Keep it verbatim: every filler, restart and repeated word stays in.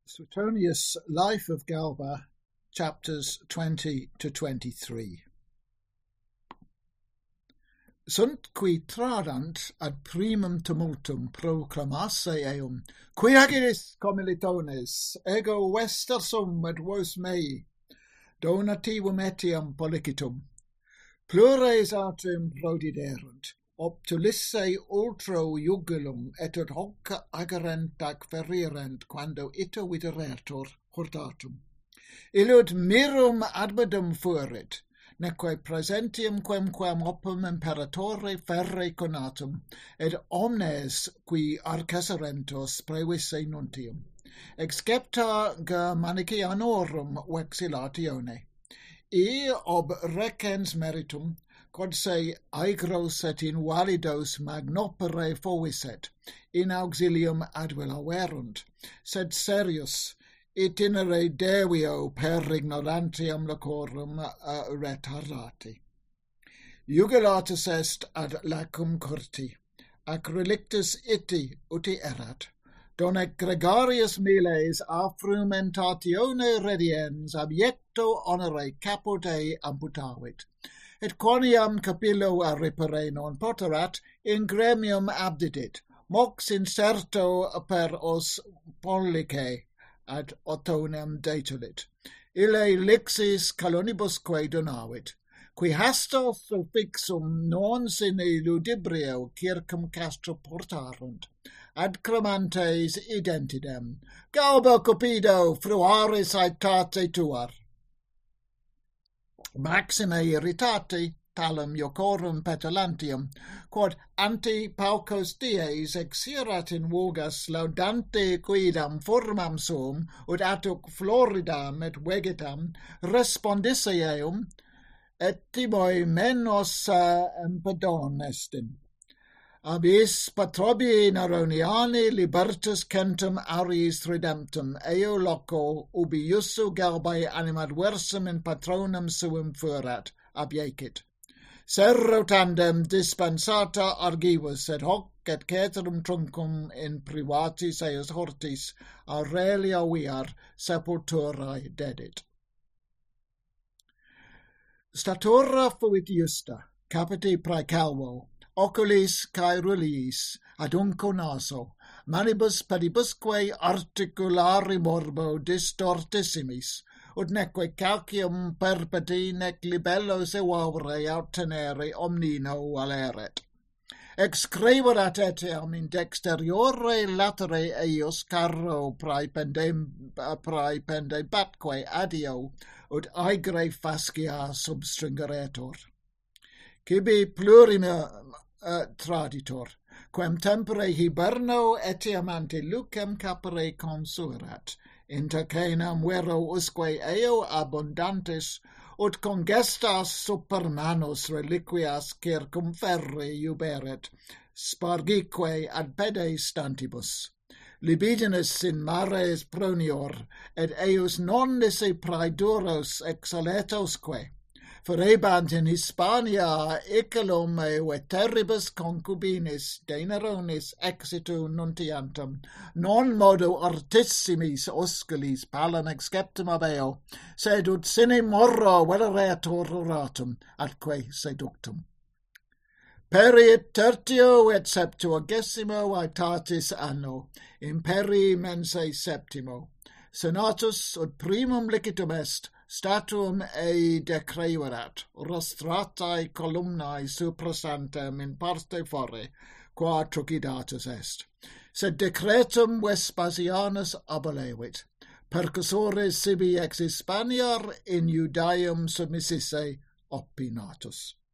Suetonius' Life of Galba, chapters twenty to twenty-three. Sunt qui tradant ad primum tumultum proclamasse eum, qui agilis commilitones, ego vestersum et vos mei, donativum etiam policitum, plures atrium prodiderunt, optulisse ultro jugulum et ut hoc agerent ac ferirent quando ita videretur hortatum. Illud mirum adbedum fuerit, neque presentium quemquam opum imperatore ferre conatum, et omnes qui arceserentos previsse nuntium, excepta Germanicianorum vexillatione. I ob recens meritum, quod se aegros et invalidos magnopere fovisset, in auxilium advelaverunt, sed serius itinere devio per ignorantiam locorum uh, retardati. Jugulatus est ad lacum curti, ac relictus iti uti erat, donec gregarius miles a frumentatione rediens abiecto honore caput ei amputavit, et quoniam capillo a ripere non poterat, in gremium abdidit, mox inserto per os pollice ad ottonem detulit. Ille lixis calonibusque donavit, qui hastos suffixum non sine ludibrio circum castro portarunt, ad cremantes identidem, Galba cupido fruaris aetate tuar. Maxime irritati, talum iocorum petulantium, quod ante paucos dies exirat in vogas laudante quidam formam sum, ut atuc floridam et vegetam respondisse eum, et timoi menos uh, empedon estim. Abis patrobi Neroniani libertus centum aries redemptum, eo loco ubi iussu Galbae animadversum in patronum suum fuerat, abiecit. Serro tandem dispensata argivus, et hoc et ceterum truncum in privatis eos hortis Aurelia viar sepulturae dedit. Statura fuit justa, capite praecalvo, oculis caeruliis, adunco naso, manibus pedibusque articulari morbo distortissimis, ut neque calcium perpeti nec libellos evavere aut tenere omnino valeret. Excreverat etiam in dexteriore latere eius carro praependebatque adio, ut aegre fascia substringeretur. Cibi plurima uh, traditor, quem tempore hiberno etiam ante lucem capere consuerat, inter caenam vero usque eo abundantis, ut congestas super manus reliquias circumferre iuberet, spargique ad pede stantibus. Libidinis in mares pronior, et eius non nisi praeduros exaletosque, ferebant in Hispania icelum e veteribus concubinis deneronis exitu nuntiantum, non modo artissimis osculis palam exceptum abeo, sed ut sine morro veleretur oratum, atque seductum. Periit tertio et septuagesimo aetatis anno, imperi mense septimo. Senatus ut primum licitum est, statuum ei decreverat, rostratae columnae suprasantem in parte fore, qua trucidatus est. Sed decretum Vespasianus abolevit, percussores sibi ex Hispaniar in Iudaeum submississe opinatus.